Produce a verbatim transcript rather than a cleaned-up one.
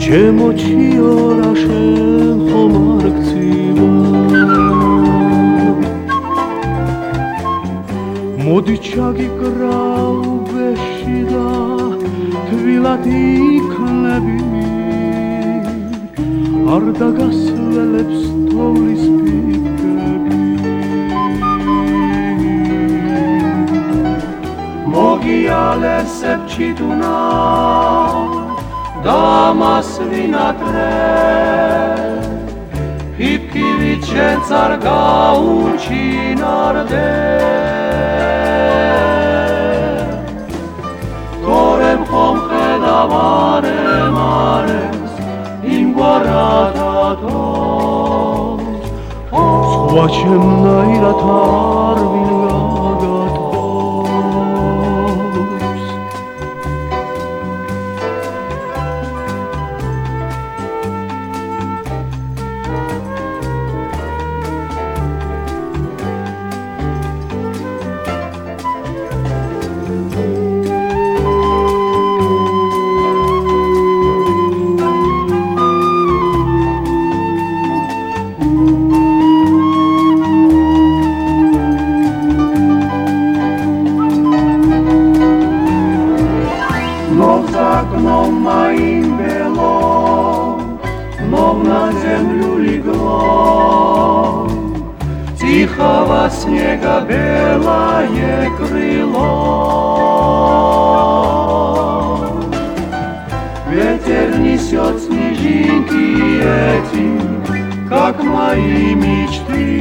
შემოჩი ორა შენ ხომ არ გცივა მოდი ჩაგიკრავ ბეში და თვილად იქნები არ დაგასველებს თოვლის ფიქრები მოგიალესებ ჩიტუნა და მას ვინატრე ფიფქივით შენც არ გაუჩინარდე თორემ ხომ ხედავ არემარეს იმგვარათათო სხვა ჩემნაირად არ ვინ გაგათხოვს окно моим бело, но на землю легло тихого снега белое крыло. Ветер несет снежинки эти, как мои мечты.